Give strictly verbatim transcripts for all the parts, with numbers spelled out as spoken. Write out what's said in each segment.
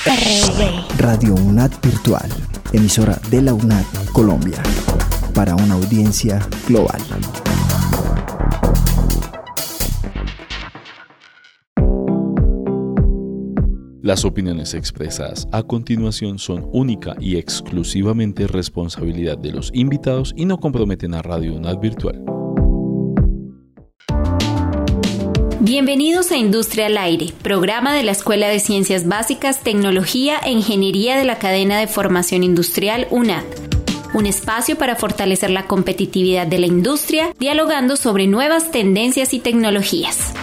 R V. Radio UNAD Virtual, emisora de la UNAD Colombia, para una audiencia global. Las opiniones expresadas a continuación son única y exclusivamente responsabilidad de los invitados y no comprometen a Radio UNAD Virtual. Bienvenidos a Industria al Aire, programa de la Escuela de Ciencias Básicas, Tecnología e Ingeniería de la Cadena de Formación Industrial UNAD. Un espacio para fortalecer la competitividad de la industria, dialogando sobre nuevas tendencias y tecnologías.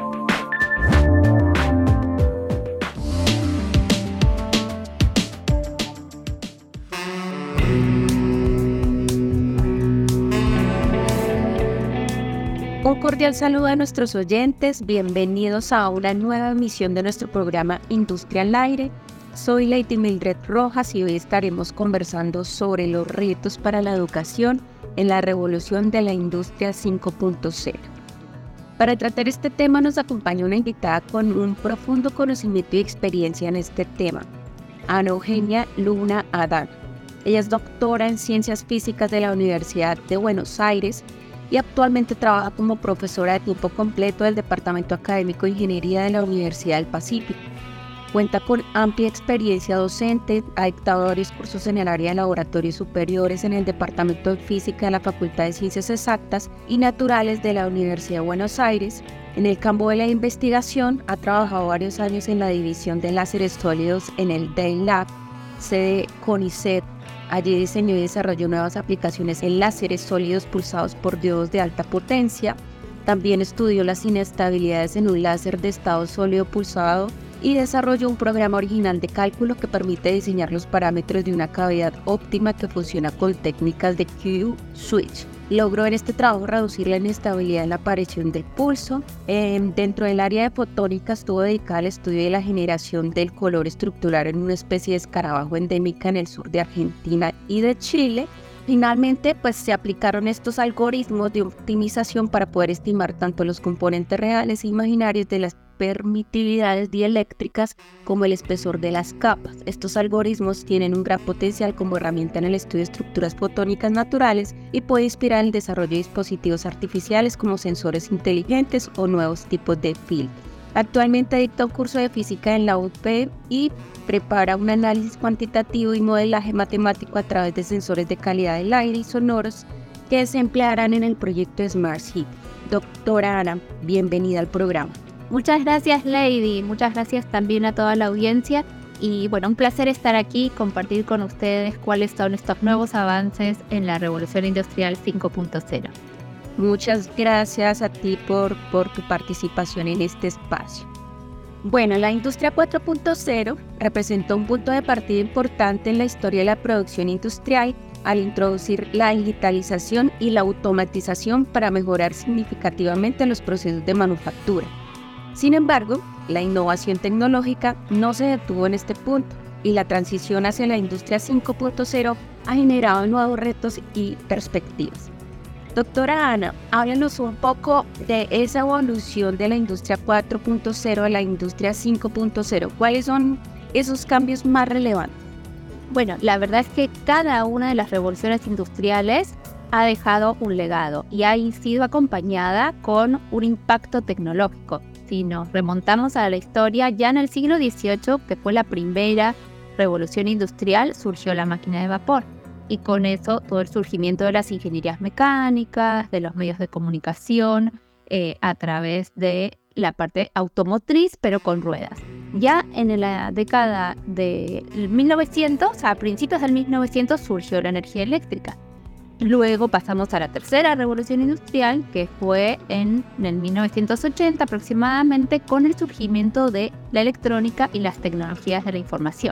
Un cordial saludo a nuestros oyentes, bienvenidos a una nueva emisión de nuestro programa Industria al Aire. Soy Lady Mildred Rojas y hoy estaremos conversando sobre los retos para la educación en la revolución de la industria cinco punto cero. Para tratar este tema nos acompaña una invitada con un profundo conocimiento y experiencia en este tema, Ana Eugenia Luna Adán. Ella es doctora en Ciencias Físicas de la Universidad de Buenos Aires y actualmente trabaja como profesora de tiempo completo del Departamento Académico de Ingeniería de la Universidad del Pacífico. Cuenta con amplia experiencia docente, ha dictado varios cursos en el área de laboratorios superiores en el Departamento de Física de la Facultad de Ciencias Exactas y Naturales de la Universidad de Buenos Aires. En el campo de la investigación ha trabajado varios años en la división de láseres sólidos en el D E I Lab, sede CONICET. Allí diseñó y desarrolló nuevas aplicaciones en láseres sólidos pulsados por diodos de alta potencia. También estudió las inestabilidades en un láser de estado sólido pulsado y desarrolló un programa original de cálculo que permite diseñar los parámetros de una cavidad óptima que funciona con técnicas de Q-switch. Logró en este trabajo reducir la inestabilidad en la aparición del pulso. Eh, dentro del área de fotónica estuvo dedicada al estudio de la generación del color estructural en una especie de escarabajo endémica en el sur de Argentina y de Chile. Finalmente, pues se aplicaron estos algoritmos de optimización para poder estimar tanto los componentes reales e imaginarios de las permitividades dieléctricas como el espesor de las capas. Estos algoritmos tienen un gran potencial como herramienta en el estudio de estructuras fotónicas naturales y puede inspirar el desarrollo de dispositivos artificiales como sensores inteligentes o nuevos tipos de filtros. Actualmente dicta un curso de física en la U P y prepara un análisis cuantitativo y modelaje matemático a través de sensores de calidad del aire y sonoros que se emplearán en el proyecto Smart City. Doctora Ana, bienvenida al programa. Muchas gracias, Lady. Muchas gracias también a toda la audiencia. Y bueno, un placer estar aquí y compartir con ustedes cuáles son estos nuevos avances en la Revolución Industrial cinco punto cero. Muchas gracias a ti por, por tu participación en este espacio. Bueno, la industria cuatro punto cero representó un punto de partida importante en la historia de la producción industrial al introducir la digitalización y la automatización para mejorar significativamente los procesos de manufactura. Sin embargo, la innovación tecnológica no se detuvo en este punto y la transición hacia la industria cinco punto cero ha generado nuevos retos y perspectivas. Doctora Ana, háblanos un poco de esa evolución de la industria cuatro punto cero a la industria cinco punto cero. ¿Cuáles son esos cambios más relevantes? Bueno, la verdad es que cada una de las revoluciones industriales ha dejado un legado y ha sido acompañada con un impacto tecnológico. Si nos remontamos a la historia, ya en el siglo dieciocho, que fue la primera revolución industrial, surgió la máquina de vapor. Y con eso todo el surgimiento de las ingenierías mecánicas, de los medios de comunicación, eh, a través de la parte automotriz, pero con ruedas. Ya en la década de mil novecientos, a principios del mil novecientos, surgió la energía eléctrica. Luego pasamos a la tercera revolución industrial, que fue en, en el mil novecientos ochenta aproximadamente, con el surgimiento de la electrónica y las tecnologías de la información.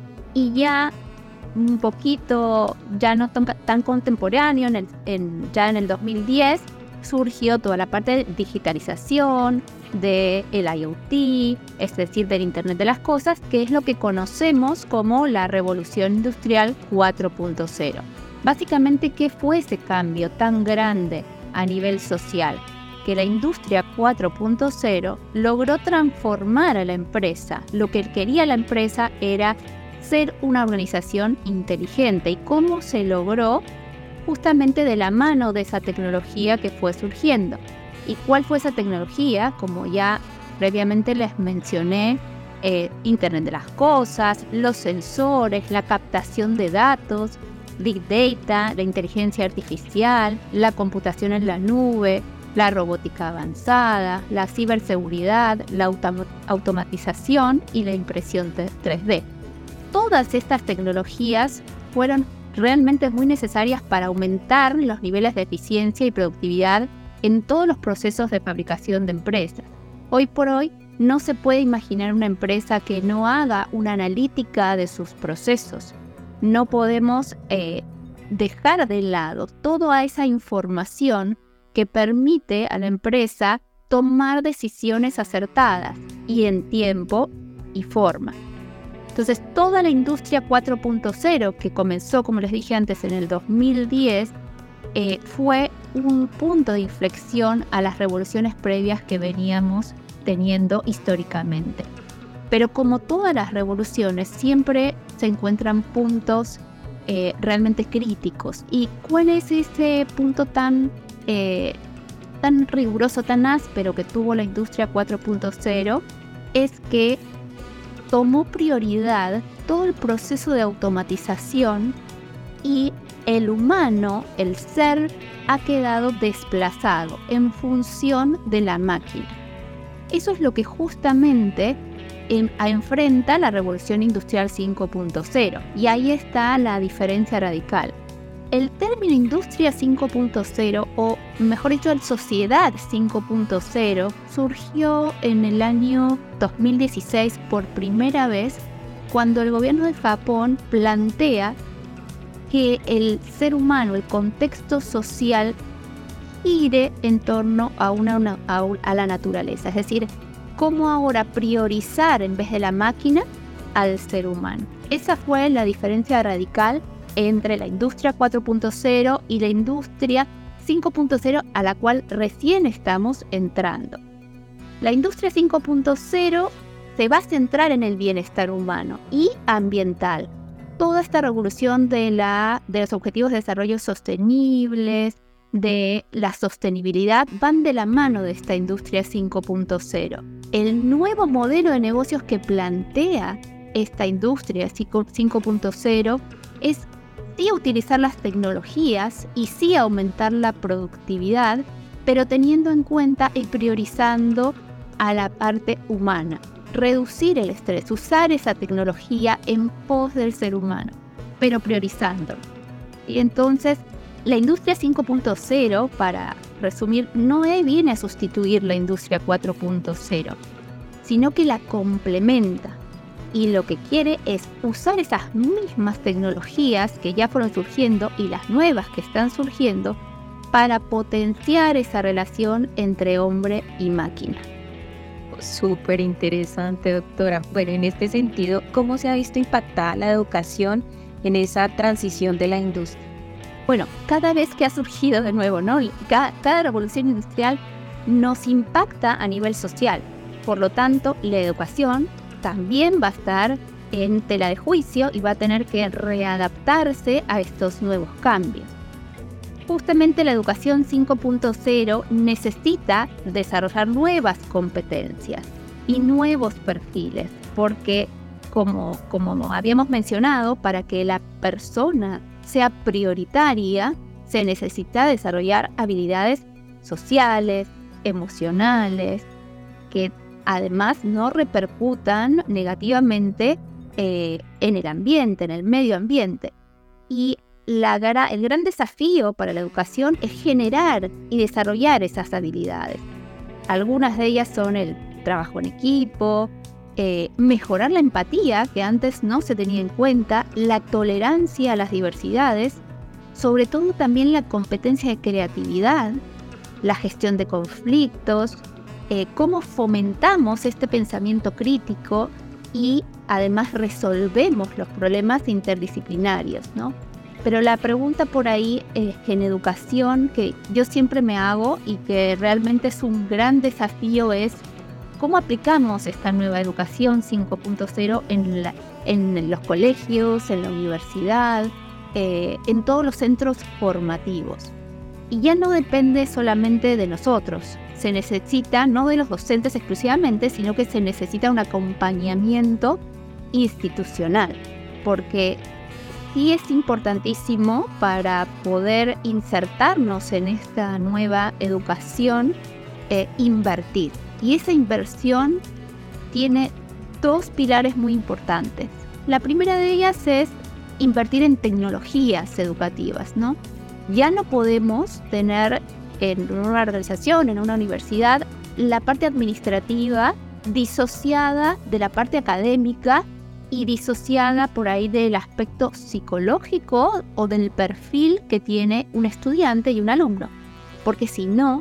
Y ya un poquito, ya no tan, tan contemporáneo, en el, en, ya en el dos mil diez surgió toda la parte de digitalización, del I O T, es decir, del Internet de las Cosas, que es lo que conocemos como la revolución industrial cuatro punto cero. Básicamente, ¿qué fue ese cambio tan grande a nivel social? que la industria cuatro punto cero logró transformar a la empresa. Lo que quería la empresa era ser una organización inteligente. ¿Y cómo se logró? Justamente de la mano de esa tecnología que fue surgiendo. ¿Y cuál fue esa tecnología? Como ya previamente les mencioné, eh, Internet de las Cosas, los sensores, la captación de datos, Big Data, la inteligencia artificial, la computación en la nube, la robótica avanzada, la ciberseguridad, la autom- automatización y la impresión tres D. Todas estas tecnologías fueron realmente muy necesarias para aumentar los niveles de eficiencia y productividad en todos los procesos de fabricación de empresas. Hoy por hoy no se puede imaginar una empresa que no haga una analítica de sus procesos. No podemos eh, dejar de lado toda esa información que permite a la empresa tomar decisiones acertadas y en tiempo y forma. Entonces, toda la industria cuatro punto cero, que comenzó, como les dije antes, en el dos mil diez, eh, fue un punto de inflexión a las revoluciones previas que veníamos teniendo históricamente. Pero como todas las revoluciones, siempre se encuentran puntos eh, realmente críticos. ¿Y cuál es ese punto tan, eh, tan riguroso, tan áspero que tuvo la industria cuatro punto cero? Es que tomó prioridad todo el proceso de automatización y el humano, el ser, ha quedado desplazado en función de la máquina. Eso es lo que justamente en, enfrenta la Revolución Industrial cinco punto cero, y ahí está la diferencia radical. El término Industria cinco punto cero, o mejor dicho, el Sociedad cinco punto cero, surgió en el año dos mil dieciséis por primera vez, cuando el gobierno de Japón plantea que el ser humano, el contexto social, gire en torno a, una, una, a, a la naturaleza. Es decir, cómo ahora priorizar en vez de la máquina al ser humano. Esa fue la diferencia radical entre la industria cuatro punto cero y la industria cinco punto cero, a la cual recién estamos entrando. La industria cinco punto cero se va a centrar en el bienestar humano y ambiental. Toda esta revolución de, la, de los objetivos de desarrollo sostenibles, de la sostenibilidad, van de la mano de esta industria cinco punto cero. El nuevo modelo de negocios que plantea esta industria cinco punto cero es sí utilizar las tecnologías y sí aumentar la productividad, pero teniendo en cuenta y priorizando a la parte humana. Reducir el estrés, usar esa tecnología en pos del ser humano, pero priorizándolo. Y entonces, la industria cinco punto cero, para resumir, no viene a sustituir la industria cuatro punto cero, sino que la complementa. Y lo que quiere es usar esas mismas tecnologías que ya fueron surgiendo y las nuevas que están surgiendo para potenciar esa relación entre hombre y máquina. Súper interesante, doctora. Bueno, en este sentido, ¿cómo se ha visto impactada la educación en esa transición de la industria? Bueno, cada vez que ha surgido de nuevo, ¿no? Cada, cada revolución industrial nos impacta a nivel social. Por lo tanto, la educación también va a estar en tela de juicio y va a tener que readaptarse a estos nuevos cambios. Justamente la educación cinco punto cero necesita desarrollar nuevas competencias y nuevos perfiles, porque como, como habíamos mencionado, para que la persona sea prioritaria, se necesita desarrollar habilidades sociales, emocionales, que además no repercutan negativamente eh, en el ambiente, en el medio ambiente. Y la, el gran desafío para la educación es generar y desarrollar esas habilidades. Algunas de ellas son el trabajo en equipo, eh, mejorar la empatía, que antes no se tenía en cuenta, la tolerancia a las diversidades, sobre todo también la competencia de creatividad, la gestión de conflictos, eh, cómo fomentamos este pensamiento crítico y además resolvemos los problemas interdisciplinarios, ¿no? Pero la pregunta por ahí es que en educación, que yo siempre me hago y que realmente es un gran desafío, es cómo aplicamos esta nueva educación cinco punto cero en, la, en los colegios, en la universidad, eh, en todos los centros formativos. Y ya no depende solamente de nosotros, se necesita, no de los docentes exclusivamente, sino que se necesita un acompañamiento institucional, porque sí es importantísimo para poder insertarnos en esta nueva educación, eh, invertir. Y esa inversión tiene dos pilares muy importantes. La primera de ellas es invertir en tecnologías educativas, ¿no? Ya no podemos tener en una organización, en una universidad, la parte administrativa disociada de la parte académica y disociada por ahí del aspecto psicológico o del perfil que tiene un estudiante y un alumno. Porque si no,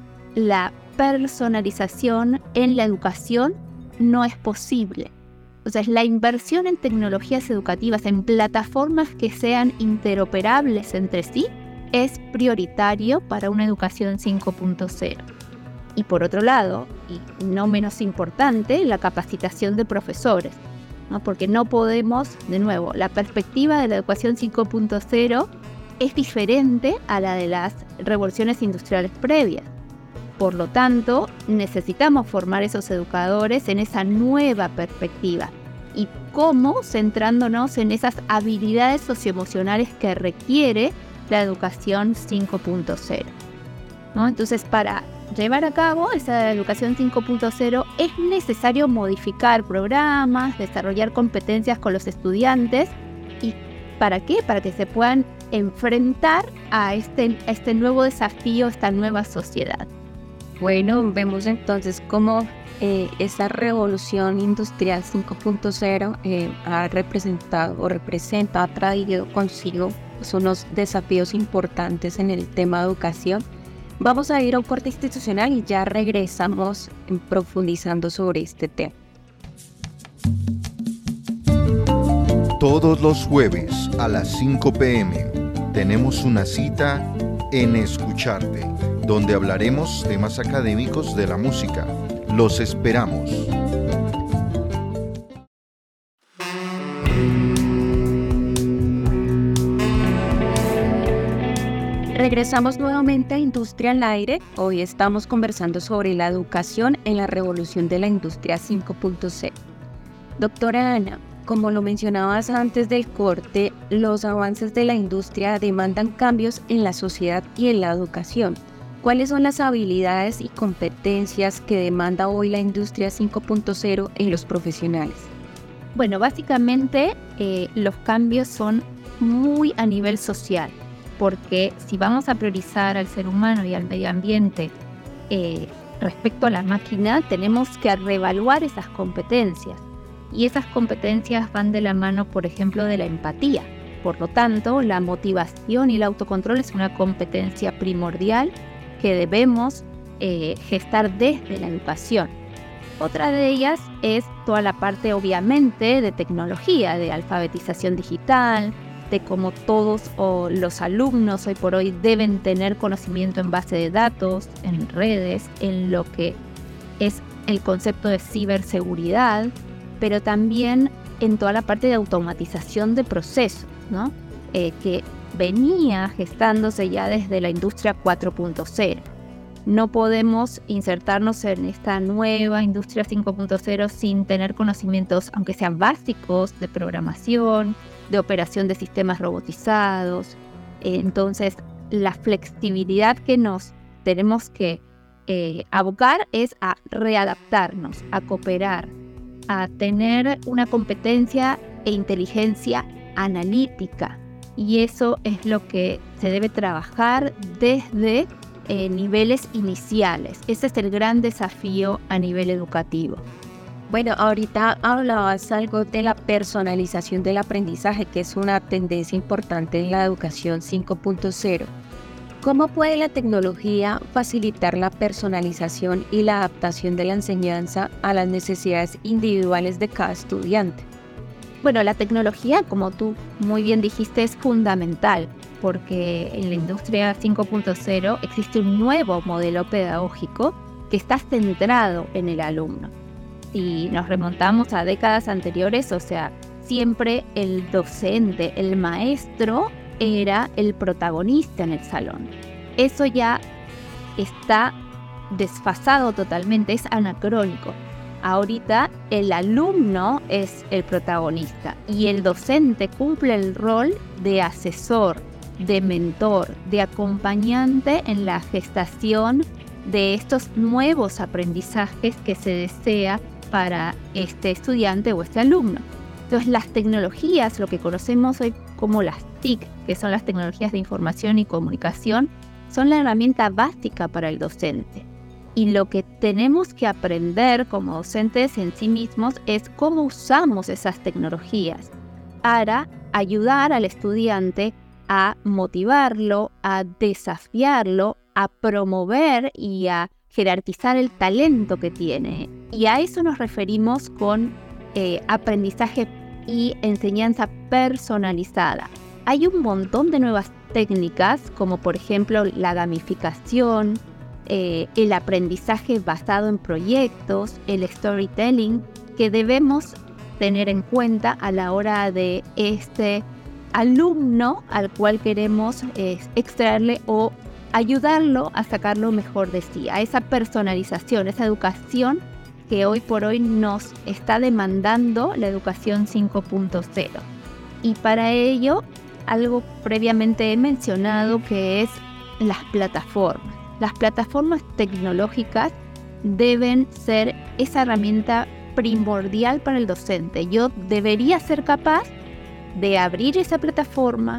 la personalización en la educación no es posible. O sea, la inversión en tecnologías educativas, en plataformas que sean interoperables entre sí, es prioritario para una educación cinco punto cero. Y por otro lado, y no menos importante, la capacitación de profesores, ¿no? Porque no podemos, de nuevo, la perspectiva de la educación cinco punto cero es diferente a la de las revoluciones industriales previas. Por lo tanto, necesitamos formar esos educadores en esa nueva perspectiva. ¿Y cómo? Centrándonos en esas habilidades socioemocionales que requiere la educación cinco punto cero, ¿no? Entonces, para llevar a cabo esa educación cinco punto cero es necesario modificar programas, desarrollar competencias con los estudiantes. ¿Y para qué? Para que se puedan enfrentar a este, a este nuevo desafío, esta nueva sociedad. Bueno, vemos entonces cómo eh, esta revolución industrial cinco punto cero eh, ha representado o representa, ha traído consigo pues, unos desafíos importantes en el tema de educación. Vamos a ir a un corte institucional y ya regresamos profundizando sobre este tema. Todos los jueves a las cinco p m tenemos una cita en Escucharte, donde hablaremos temas académicos de la música. Los esperamos. Regresamos nuevamente a Industria al Aire. Hoy estamos conversando sobre la educación en la revolución de la industria cinco punto cero. Doctora Ana, como lo mencionabas antes del corte, los avances de la industria demandan cambios en la sociedad y en la educación. ¿Cuáles son las habilidades y competencias que demanda hoy la industria cinco punto cero en los profesionales? Bueno, básicamente eh, los cambios son muy a nivel social, porque si vamos a priorizar al ser humano y al medio ambiente eh, respecto a la máquina, tenemos que reevaluar esas competencias. Y esas competencias van de la mano, por ejemplo, de la empatía. Por lo tanto, la motivación y el autocontrol es una competencia primordial que debemos eh, gestar desde la educación. Otra de ellas es toda la parte, obviamente, de tecnología, de alfabetización digital, de cómo todos o los alumnos hoy por hoy deben tener conocimiento en base de datos, en redes, en lo que es el concepto de ciberseguridad, pero también en toda la parte de automatización de procesos, ¿no? Eh, que venía gestándose ya desde la industria cuatro punto cero. No podemos insertarnos en esta nueva industria cinco punto cero sin tener conocimientos, aunque sean básicos, de programación, de operación de sistemas robotizados. Eh, entonces, la flexibilidad que nos tenemos que eh, abocar es a readaptarnos, a cooperar, a tener una competencia e inteligencia analítica. Y eso es lo que se debe trabajar desde eh, niveles iniciales. Ese es el gran desafío a nivel educativo. Bueno, ahorita hablabas algo de la personalización del aprendizaje, que es una tendencia importante en la educación cinco punto cero. ¿Cómo puede la tecnología facilitar la personalización y la adaptación de la enseñanza a las necesidades individuales de cada estudiante? Bueno, la tecnología, como tú muy bien dijiste, es fundamental, porque en la industria cinco punto cero existe un nuevo modelo pedagógico que está centrado en el alumno. Si nos remontamos a décadas anteriores, o sea, siempre el docente, el maestro, era el protagonista en el salón. Eso ya está desfasado totalmente, es anacrónico. Ahorita el alumno es el protagonista y el docente cumple el rol de asesor, de mentor, de acompañante en la gestación de estos nuevos aprendizajes que se desea para este estudiante o este alumno. Entonces, las tecnologías, lo que conocemos hoy como las T I C, que son las tecnologías de información y comunicación, son la herramienta básica para el docente. Y lo que tenemos que aprender como docentes en sí mismos es cómo usamos esas tecnologías para ayudar al estudiante a motivarlo, a desafiarlo, a promover y a jerarquizar el talento que tiene. Y a eso nos referimos con eh, aprendizaje y enseñanza personalizada. Hay un montón de nuevas técnicas, como por ejemplo la gamificación, eh, el aprendizaje basado en proyectos, el storytelling, que debemos tener en cuenta a la hora de este alumno al cual queremos eh, extraerle o ayudarlo a sacar lo mejor de sí, a esa personalización, esa educación que hoy por hoy nos está demandando la educación cinco punto cero. Y para ello, algo previamente he mencionado, que es las plataformas. Las plataformas tecnológicas deben ser esa herramienta primordial para el docente. Yo debería ser capaz de abrir esa plataforma,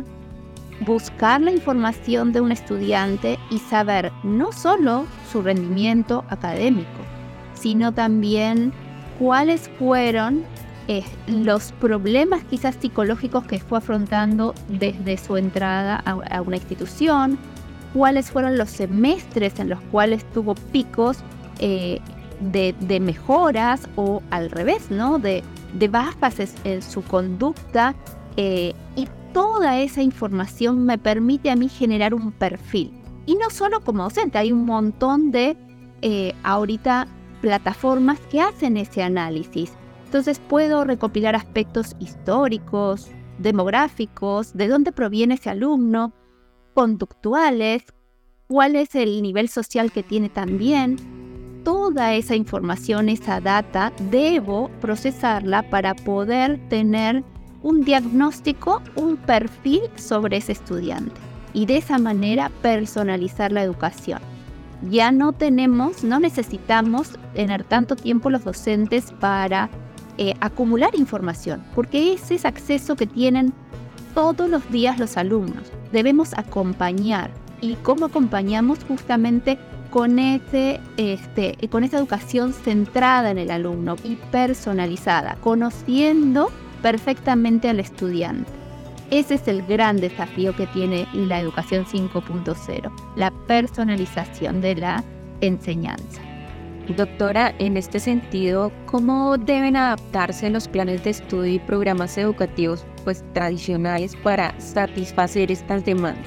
buscar la información de un estudiante y saber no solo su rendimiento académico, sino también cuáles fueron eh, los problemas quizás psicológicos que fue afrontando desde su entrada a, a una institución, cuáles fueron los semestres en los cuales tuvo picos eh, de, de mejoras o al revés, ¿no? de, de bajas en su conducta, eh, y toda esa información me permite a mí generar un perfil. Y no solo como docente, hay un montón de eh, ahorita plataformas que hacen ese análisis. Entonces puedo recopilar aspectos históricos, demográficos, de dónde proviene ese alumno, conductuales, cuál es el nivel social que tiene también. Toda esa información, esa data, debo procesarla para poder tener un diagnóstico, un perfil sobre ese estudiante y de esa manera personalizar la educación. Ya no tenemos, no necesitamos tener tanto tiempo los docentes para eh, acumular información, porque ese es acceso que tienen todos los días los alumnos. Debemos acompañar. ¿Y cómo acompañamos? Justamente con, ese, este, con esa educación centrada en el alumno y personalizada, conociendo perfectamente al estudiante. Ese es el gran desafío que tiene la educación cinco punto cero, la personalización de la enseñanza. Doctora, en este sentido, ¿cómo deben adaptarse los planes de estudio y programas educativos pues, tradicionales para satisfacer estas demandas?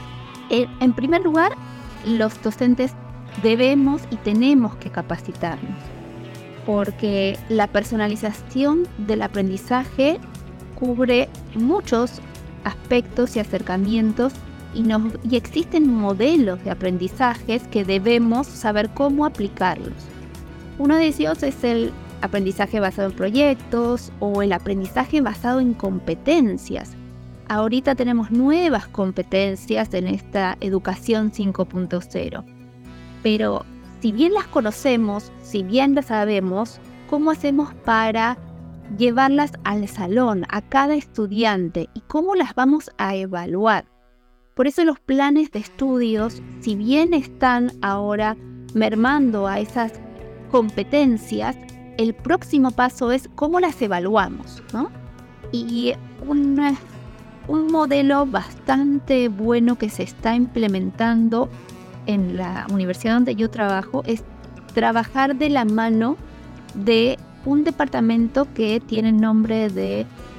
En primer lugar, los docentes debemos y tenemos que capacitarnos, porque la personalización del aprendizaje cubre muchos aspectos y acercamientos y, nos, y existen modelos de aprendizajes que debemos saber cómo aplicarlos. Uno de ellos es el aprendizaje basado en proyectos o el aprendizaje basado en competencias. Ahorita tenemos nuevas competencias en esta educación cinco punto cero, pero si bien las conocemos, si bien las sabemos, ¿cómo hacemos para llevarlas al salón, a cada estudiante, y cómo las vamos a evaluar? Por eso los planes de estudios, si bien están ahora mermando a esas competencias, el próximo paso es cómo las evaluamos, ¿no? Y un, un modelo bastante bueno que se está implementando en la universidad donde yo trabajo es trabajar de la mano de un departamento que tiene el nombre de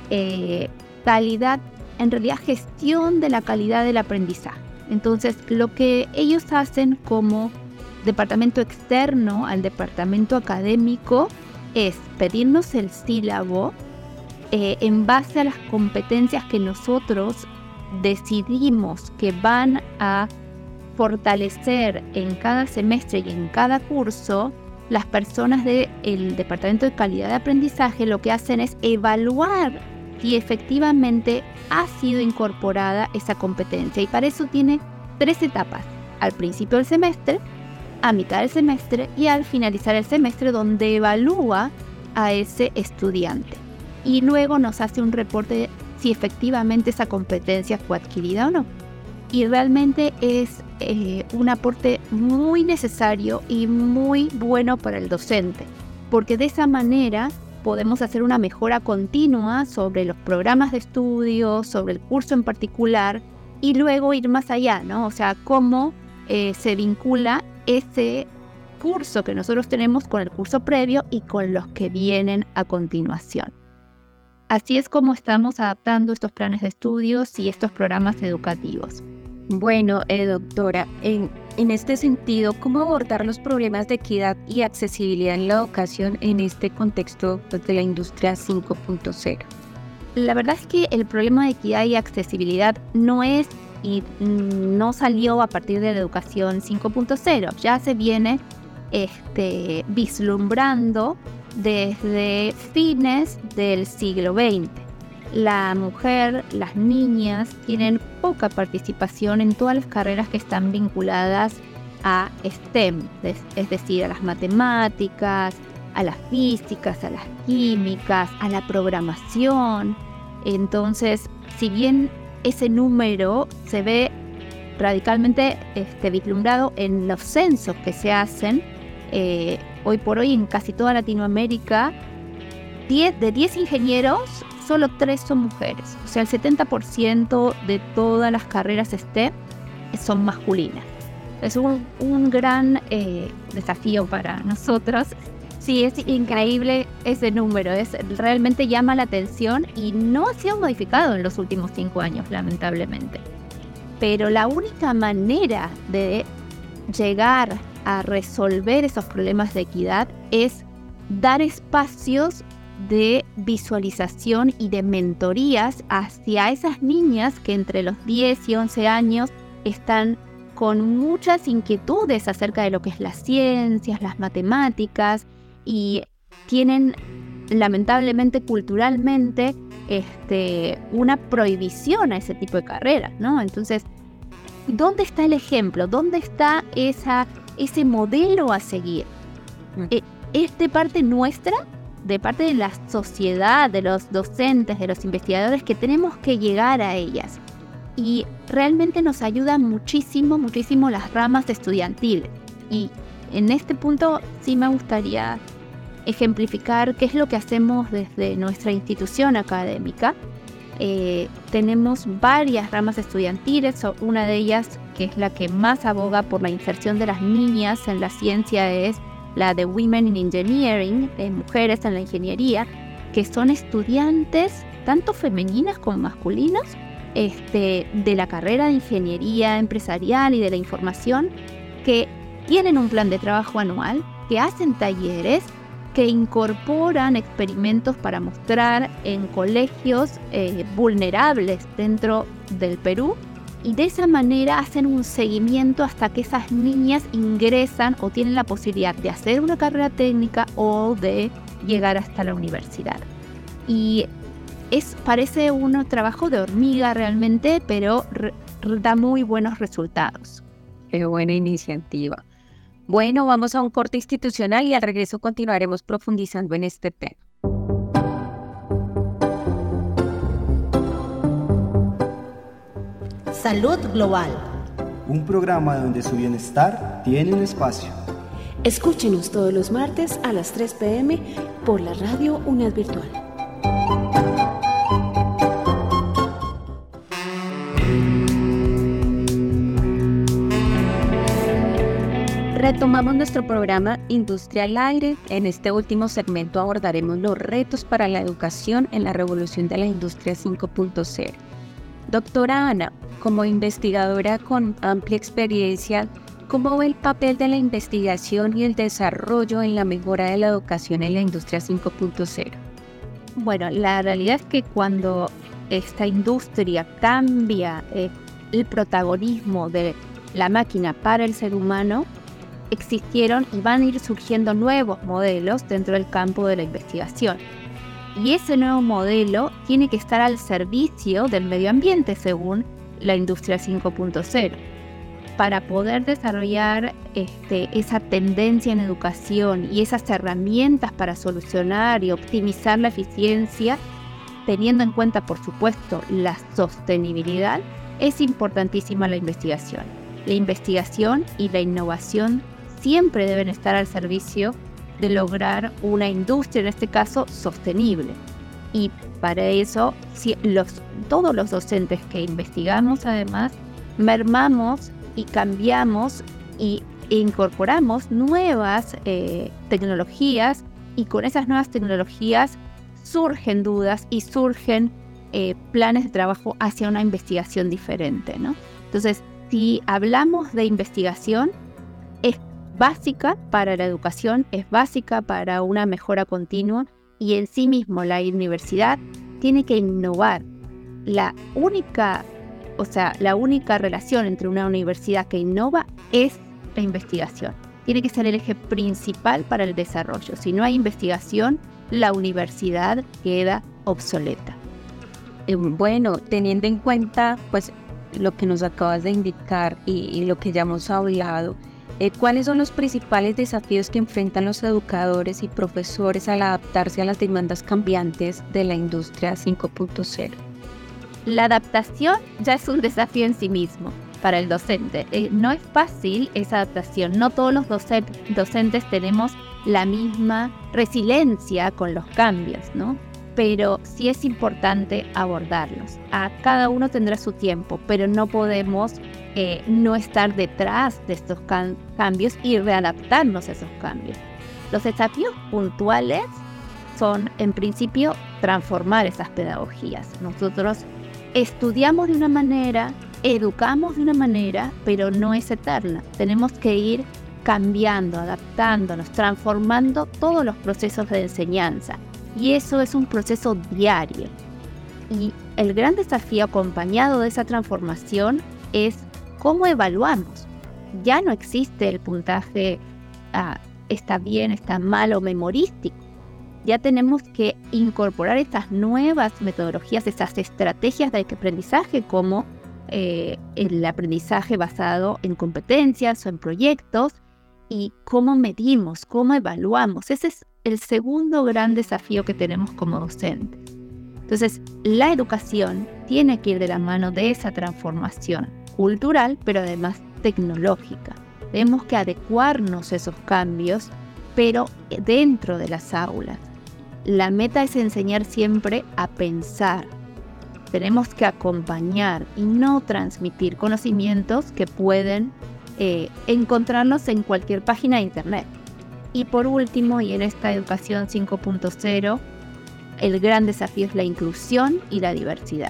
eh, calidad, en realidad gestión de la calidad del aprendizaje. Entonces, lo que ellos hacen como departamento externo al departamento académico es pedirnos el sílabo eh, en base a las competencias que nosotros decidimos que van a fortalecer en cada semestre y en cada curso. Las personas del Departamento de Calidad de Aprendizaje lo que hacen es evaluar si efectivamente ha sido incorporada esa competencia. Y para eso tiene tres etapas: al principio del semestre, a mitad del semestre y al finalizar el semestre, donde evalúa a ese estudiante. Y luego nos hace un reporte de si efectivamente esa competencia fue adquirida o no. Y realmente es eh, un aporte muy necesario y muy bueno para el docente, porque de esa manera podemos hacer una mejora continua sobre los programas de estudio, sobre el curso en particular, y luego ir más allá, ¿no? O sea, cómo eh, se vincula ese curso que nosotros tenemos con el curso previo y con los que vienen a continuación. Así es como estamos adaptando estos planes de estudios y estos programas educativos. Bueno, eh, doctora, en, en este sentido, ¿cómo abordar los problemas de equidad y accesibilidad en la educación en este contexto de la industria cinco punto cero? La verdad es que el problema de equidad y accesibilidad no es y no salió a partir de la educación cinco punto cero. Ya se viene este, vislumbrando desde fines del siglo veinte. La mujer, las niñas tienen poca participación en todas las carreras que están vinculadas a STEM, es decir, a las matemáticas, a las físicas, a las químicas, a la programación. Entonces, si bien ese número se ve radicalmente este, vislumbrado en los censos que se hacen, eh, hoy por hoy en casi toda Latinoamérica, diez, de diez ingenieros, solo tres son mujeres. O sea, el setenta por ciento de todas las carreras STEM son masculinas. Es un, un gran eh, desafío para nosotros. Sí, es increíble ese número, es, realmente llama la atención y no ha sido modificado en los últimos cinco años, lamentablemente. Pero la única manera de llegar a resolver esos problemas de equidad es dar espacios de visualización y de mentorías hacia esas niñas que entre los diez y once años están con muchas inquietudes acerca de lo que es las ciencias, las matemáticas, y tienen lamentablemente culturalmente este, una prohibición a ese tipo de carreras, ¿no? Entonces, ¿dónde está el ejemplo? ¿Dónde está esa, ese modelo a seguir? Mm. ¿Es de parte nuestra? De parte de la sociedad, de los docentes, de los investigadores, que tenemos que llegar a ellas. Y realmente nos ayudan muchísimo, muchísimo las ramas estudiantiles. Y en este punto sí me gustaría ejemplificar qué es lo que hacemos desde nuestra institución académica. Eh, tenemos varias ramas estudiantiles, una de ellas, que es la que más aboga por la inserción de las niñas en la ciencia, es la de Women in Engineering, de mujeres en la ingeniería, que son estudiantes tanto femeninas como masculinas este, de la carrera de ingeniería empresarial y de la información, que tienen un plan de trabajo anual, que hacen talleres, que incorporan experimentos para mostrar en colegios eh, vulnerables dentro del Perú, y de esa manera hacen un seguimiento hasta que esas niñas ingresan o tienen la posibilidad de hacer una carrera técnica o de llegar hasta la universidad. Y es, parece un trabajo de hormiga realmente, pero re, da muy buenos resultados. Qué buena iniciativa. Bueno, vamos a un corte institucional y al regreso continuaremos profundizando en este tema. Salud Global. Un programa donde su bienestar tiene un espacio. Escúchenos todos los martes a las tres pe eme por la radio UNAD Virtual. Retomamos nuestro programa Industria al Aire. En este último segmento abordaremos los retos para la educación en la revolución de la Industria cinco punto cero. Doctora Ana, como investigadora con amplia experiencia, ¿cómo ve el papel de la investigación y el desarrollo en la mejora de la educación en la Industria cinco punto cero? Bueno, la realidad es que cuando esta industria cambia eh, el protagonismo de la máquina para el ser humano, existieron y van a ir surgiendo nuevos modelos dentro del campo de la investigación. Y ese nuevo modelo tiene que estar al servicio del medio ambiente según la Industria cinco punto cero. Para poder desarrollar este, esa tendencia en educación y esas herramientas para solucionar y optimizar la eficiencia, teniendo en cuenta, por supuesto, la sostenibilidad, es importantísima la investigación. La investigación y la innovación siempre deben estar al servicio de lograr una industria, en este caso, sostenible. Y para eso, si los, todos los docentes que investigamos, además, mermamos y cambiamos y, e incorporamos nuevas eh, tecnologías, y con esas nuevas tecnologías surgen dudas y surgen eh, planes de trabajo hacia una investigación diferente, ¿no? Entonces, si hablamos de investigación, es básica para la educación, es básica para una mejora continua, y en sí mismo la universidad tiene que innovar. La única, o sea, la única relación entre una universidad que innova es la investigación. Tiene que ser el eje principal para el desarrollo. Si no hay investigación, la universidad queda obsoleta. Eh, bueno, teniendo en cuenta pues lo que nos acabas de indicar y, y lo que ya hemos hablado, Eh, ¿cuáles son los principales desafíos que enfrentan los educadores y profesores al adaptarse a las demandas cambiantes de la Industria cinco punto cero? La adaptación ya es un desafío en sí mismo para el docente. Eh, no es fácil esa adaptación. No todos los docentes, docentes tenemos la misma resiliencia con los cambios, ¿no? Pero sí es importante abordarlos. A cada uno tendrá su tiempo, pero no podemos eh, no estar detrás de estos cam- cambios y readaptarnos a esos cambios. Los desafíos puntuales son, en principio, transformar esas pedagogías. Nosotros estudiamos de una manera, educamos de una manera, pero no es eterna. Tenemos que ir cambiando, adaptándonos, transformando todos los procesos de enseñanza. Y eso es un proceso diario. Y el gran desafío acompañado de esa transformación es cómo evaluamos. Ya no existe el puntaje ah, está bien, está mal o memorístico. Ya tenemos que incorporar estas nuevas metodologías, estas estrategias de aprendizaje, como eh, el aprendizaje basado en competencias o en proyectos, y cómo medimos, cómo evaluamos. Ese es el segundo gran desafío que tenemos como docentes. Entonces, la educación tiene que ir de la mano de esa transformación cultural, pero además tecnológica. Tenemos que adecuarnos a esos cambios, pero dentro de las aulas. La meta es enseñar siempre a pensar. Tenemos que acompañar y no transmitir conocimientos que pueden eh, encontrarlos en cualquier página de internet. Y por último, y en esta educación cinco punto cero, el gran desafío es la inclusión y la diversidad.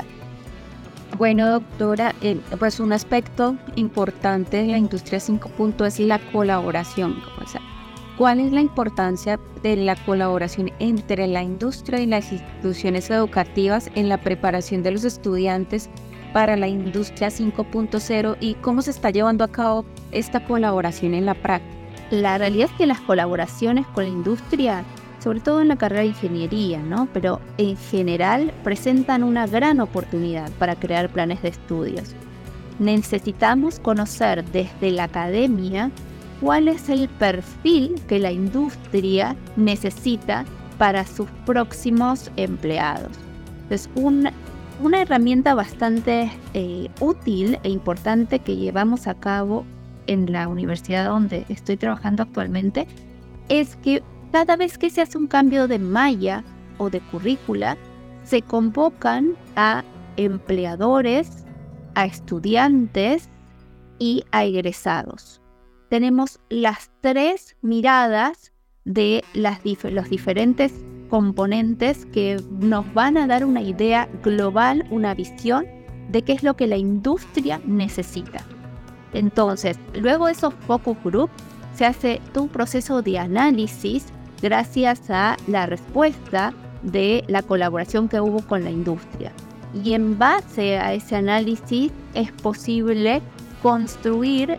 Bueno, doctora, eh, pues un aspecto importante de la Industria cinco punto cero es la colaboración. O sea, ¿cuál es la importancia de la colaboración entre la industria y las instituciones educativas en la preparación de los estudiantes para la Industria cinco punto cero y cómo se está llevando a cabo esta colaboración en la práctica? La realidad es que las colaboraciones con la industria, sobre todo en la carrera de ingeniería, ¿no? Pero en general presentan una gran oportunidad para crear planes de estudios. Necesitamos conocer desde la academia cuál es el perfil que la industria necesita para sus próximos empleados. Entonces, una, una herramienta bastante eh, útil e importante que llevamos a cabo en la universidad donde estoy trabajando actualmente es que cada vez que se hace un cambio de malla o de currícula, se convocan a empleadores, a estudiantes y a egresados. tenemos las tres miradas de las dif- los diferentes componentes que nos van a dar una idea global, una visión de qué es lo que la industria necesita. Entonces, luego de esos focus group, se hace todo un proceso de análisis gracias a la respuesta de la colaboración que hubo con la industria. Y en base a ese análisis es posible construir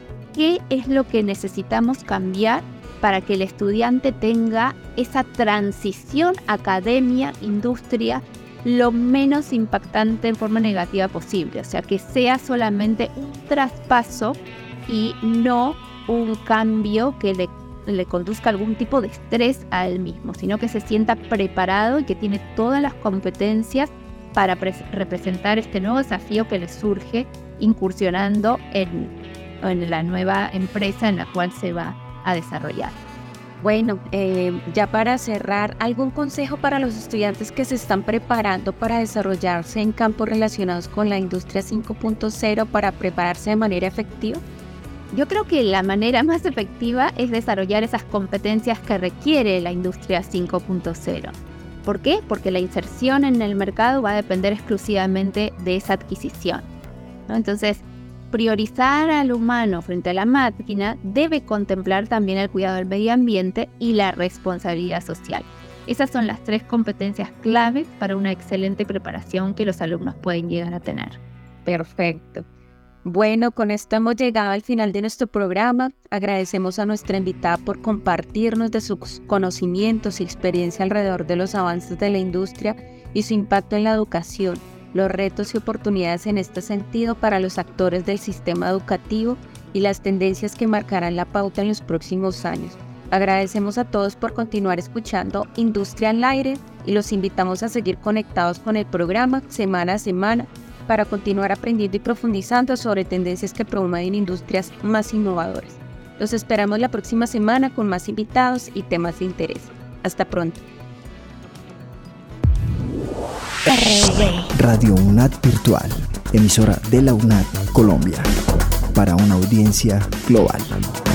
qué es lo que necesitamos cambiar para que el estudiante tenga esa transición academia-industria lo menos impactante en forma negativa posible. O sea, que sea solamente un traspaso y no un cambio que le, le conduzca algún tipo de estrés a él mismo, sino que se sienta preparado y que tiene todas las competencias para pre- representar este nuevo desafío que le surge incursionando en, en la nueva empresa en la cual se va a desarrollar. Bueno, eh, ya para cerrar, ¿algún consejo para los estudiantes que se están preparando para desarrollarse en campos relacionados con la industria cinco punto cero para prepararse de manera efectiva? Yo creo que la manera más efectiva es desarrollar esas competencias que requiere la industria cinco punto cero. ¿Por qué? Porque la inserción en el mercado va a depender exclusivamente de esa adquisición, ¿no? Entonces, priorizar al humano frente a la máquina debe contemplar también el cuidado del medio ambiente y la responsabilidad social. Esas son las tres competencias claves para una excelente preparación que los alumnos pueden llegar a tener. Perfecto. Bueno, con esto hemos llegado al final de nuestro programa. Agradecemos a nuestra invitada por compartirnos de sus conocimientos y experiencia alrededor de los avances de la industria y su impacto en la educación, los retos y oportunidades en este sentido para los actores del sistema educativo y las tendencias que marcarán la pauta en los próximos años. Agradecemos a todos por continuar escuchando Industria al Aire y los invitamos a seguir conectados con el programa semana a semana para continuar aprendiendo y profundizando sobre tendencias que promueven industrias más innovadoras. Los esperamos la próxima semana con más invitados y temas de interés. Hasta pronto. Radio UNAD Virtual, emisora de la UNAD Colombia, para una audiencia global.